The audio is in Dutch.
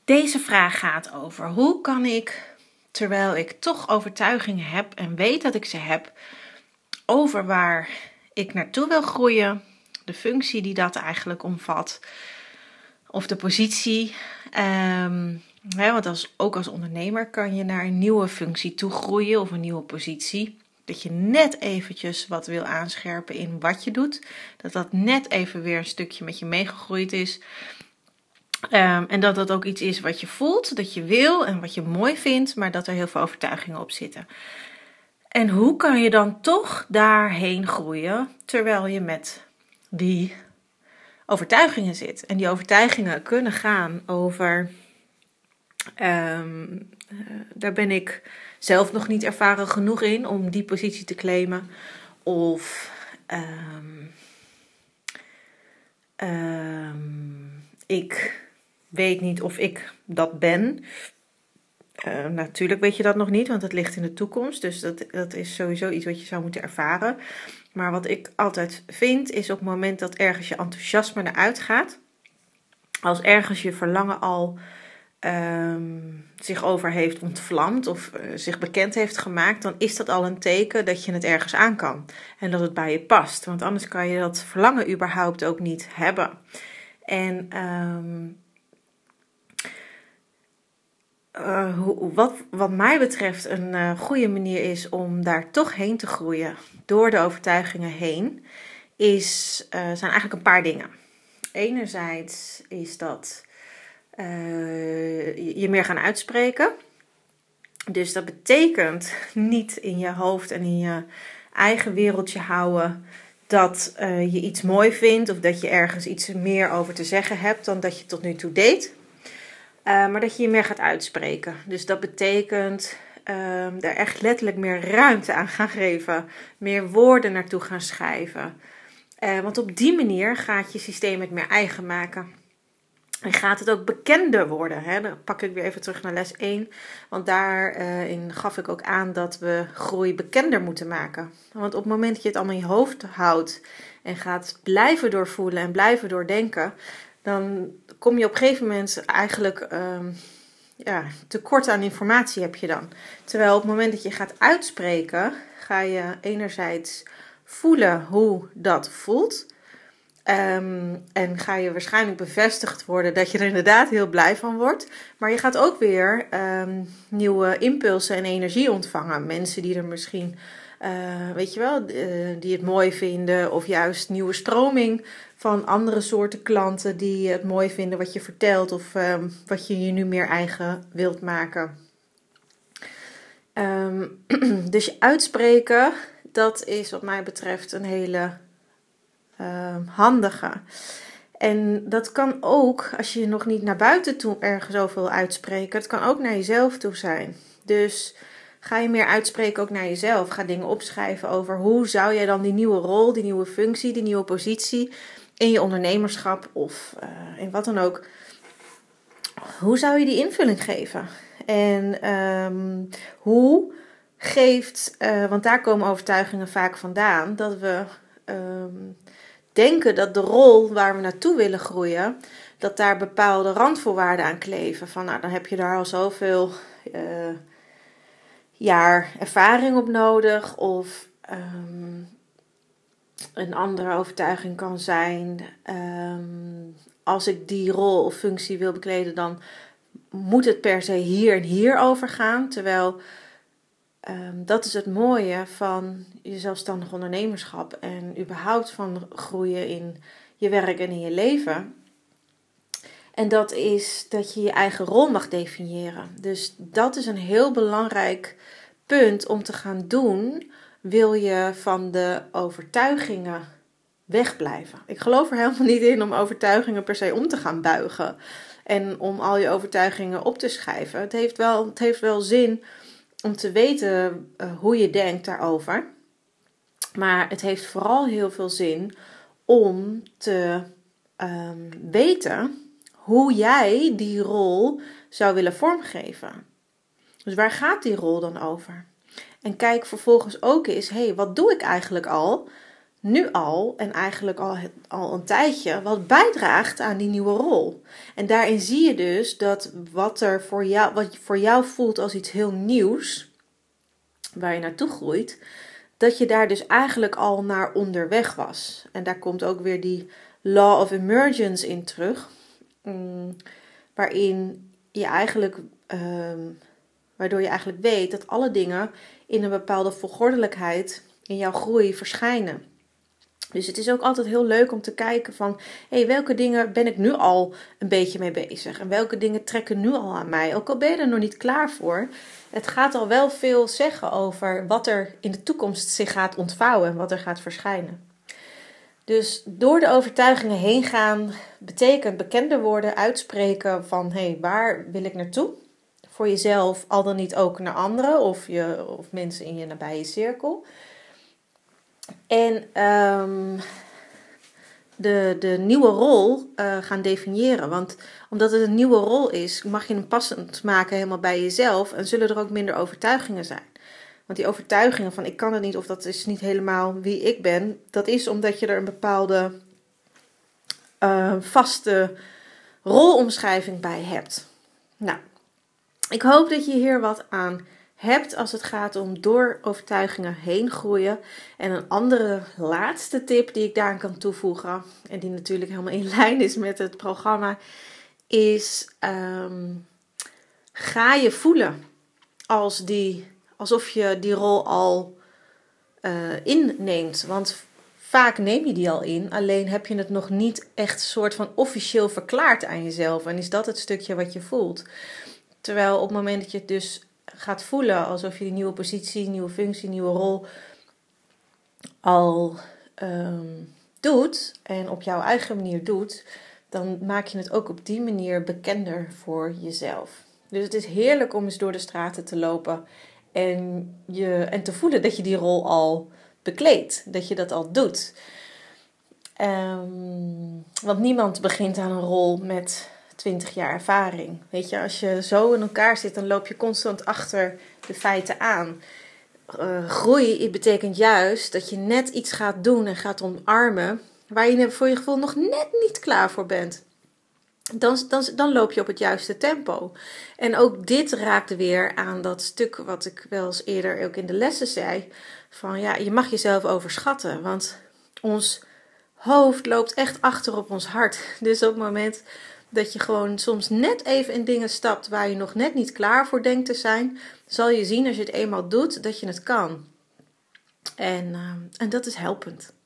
Deze vraag gaat over hoe kan ik, terwijl ik toch overtuigingen heb en weet dat ik ze heb, over waar ik naartoe wil groeien, de functie die dat eigenlijk omvat, of de positie. Want ook als ondernemer kan je naar een nieuwe functie toe groeien of een nieuwe positie. Dat je net eventjes wat wil aanscherpen in wat je doet. Dat net even weer een stukje met je meegegroeid is. En dat ook iets is wat je voelt, dat je wil en wat je mooi vindt, maar dat er heel veel overtuigingen op zitten. En hoe kan je dan toch daarheen groeien, terwijl je met die overtuigingen zit? En die overtuigingen kunnen gaan over, daar ben ik zelf nog niet ervaren genoeg in om die positie te claimen. Of ik weet niet of ik dat ben. Natuurlijk weet je dat nog niet, want het ligt in de toekomst. Dus dat is sowieso iets wat je zou moeten ervaren. Maar wat ik altijd vind, is op het moment dat ergens je enthousiasme naar uitgaat. Als ergens je verlangen al zich over heeft ontvlamd of zich bekend heeft gemaakt, dan is dat al een teken dat je het ergens aan kan. En dat het bij je past. Want anders kan je dat verlangen überhaupt ook niet hebben. En wat mij betreft een goede manier is om daar toch heen te groeien, door de overtuigingen heen, zijn eigenlijk een paar dingen. Enerzijds is dat je meer gaan uitspreken. Dus dat betekent niet in je hoofd en in je eigen wereldje houden dat je iets mooi vindt of dat je ergens iets meer over te zeggen hebt dan dat je tot nu toe deed. Maar dat je je meer gaat uitspreken. Dus dat betekent er echt letterlijk meer ruimte aan gaan geven. Meer woorden naartoe gaan schrijven. Want op die manier gaat je systeem het meer eigen maken. En gaat het ook bekender worden. Hè? Dan pak ik weer even terug naar les 1. Want daarin gaf ik ook aan dat we groei bekender moeten maken. Want op het moment dat je het allemaal in je hoofd houdt en gaat blijven doorvoelen en blijven doordenken, dan kom je op een gegeven moment eigenlijk tekort aan informatie heb je dan. Terwijl op het moment dat je gaat uitspreken, ga je enerzijds voelen hoe dat voelt. En ga je waarschijnlijk bevestigd worden dat je er inderdaad heel blij van wordt. Maar je gaat ook weer nieuwe impulsen en energie ontvangen. Mensen die er misschien, die het mooi vinden. Of juist nieuwe stroming van andere soorten klanten die het mooi vinden wat je vertelt. Of wat je nu meer eigen wilt maken. Dus je uitspreken, dat is wat mij betreft een hele handige. En dat kan ook, als je nog niet naar buiten toe ergens over wil uitspreken, het kan ook naar jezelf toe zijn. Dus ga je meer uitspreken ook naar jezelf. Ga dingen opschrijven over hoe zou jij dan die nieuwe rol, die nieuwe functie, die nieuwe positie in je ondernemerschap of in wat dan ook, hoe zou je die invulling geven? En hoe geeft, want daar komen overtuigingen vaak vandaan, dat we denken dat de rol waar we naartoe willen groeien, dat daar bepaalde randvoorwaarden aan kleven. Van nou, dan heb je daar al zoveel jaar ervaring op nodig. Of een andere overtuiging kan zijn, als ik die rol of functie wil bekleden, dan moet het per se hier en hier over gaan. Terwijl dat is het mooie van je zelfstandig ondernemerschap en überhaupt van groeien in je werk en in je leven. En dat is dat je je eigen rol mag definiëren. Dus dat is een heel belangrijk punt om te gaan doen, wil je van de overtuigingen wegblijven. Ik geloof er helemaal niet in om overtuigingen per se om te gaan buigen en om al je overtuigingen op te schrijven. Het heeft wel zin om te weten hoe je denkt daarover. Maar het heeft vooral heel veel zin om te weten hoe jij die rol zou willen vormgeven. Dus waar gaat die rol dan over? En kijk vervolgens ook eens, wat doe ik eigenlijk al nu al, en eigenlijk al een tijdje, wat bijdraagt aan die nieuwe rol. En daarin zie je dus dat wat voor jou voelt als iets heel nieuws, waar je naartoe groeit, dat je daar dus eigenlijk al naar onderweg was. En daar komt ook weer die law of emergence in terug, waarin je eigenlijk, waardoor je eigenlijk weet dat alle dingen in een bepaalde volgordelijkheid in jouw groei verschijnen. Dus het is ook altijd heel leuk om te kijken van, welke dingen ben ik nu al een beetje mee bezig? En welke dingen trekken nu al aan mij? Ook al ben je er nog niet klaar voor. Het gaat al wel veel zeggen over wat er in de toekomst zich gaat ontvouwen en wat er gaat verschijnen. Dus door de overtuigingen heen gaan betekent bekender worden, uitspreken van, waar wil ik naartoe? Voor jezelf, al dan niet ook naar anderen of mensen in je nabije cirkel. En de nieuwe rol gaan definiëren. Want omdat het een nieuwe rol is, mag je hem passend maken helemaal bij jezelf. En zullen er ook minder overtuigingen zijn. Want die overtuigingen van ik kan het niet of dat is niet helemaal wie ik ben. Dat is omdat je er een bepaalde vaste rolomschrijving bij hebt. Nou, ik hoop dat je hier wat aan hebt als het gaat om door overtuigingen heen groeien. En een andere laatste tip die ik daaraan kan toevoegen, en die natuurlijk helemaal in lijn is met het programma, is ga je voelen alsof je die rol al inneemt. Want vaak neem je die al in, alleen heb je het nog niet echt soort van officieel verklaard aan jezelf. En is dat het stukje wat je voelt. Terwijl op het moment dat je het dus gaat voelen alsof je die nieuwe positie, nieuwe functie, nieuwe rol al doet en op jouw eigen manier doet, dan maak je het ook op die manier bekender voor jezelf. Dus het is heerlijk om eens door de straten te lopen en te voelen dat je die rol al bekleedt, dat je dat al doet. Want niemand begint aan een rol met 20 jaar ervaring. Weet je, als je zo in elkaar zit, dan loop je constant achter de feiten aan. Groei betekent juist dat je net iets gaat doen en gaat omarmen waar je voor je gevoel nog net niet klaar voor bent. Dan loop je op het juiste tempo. En ook dit raakt weer aan dat stuk wat ik wel eens eerder ook in de lessen zei. Van je mag jezelf overschatten. Want ons hoofd loopt echt achter op ons hart. Dus op het moment dat je gewoon soms net even in dingen stapt waar je nog net niet klaar voor denkt te zijn, zal je zien als je het eenmaal doet dat je het kan. En dat is helpend.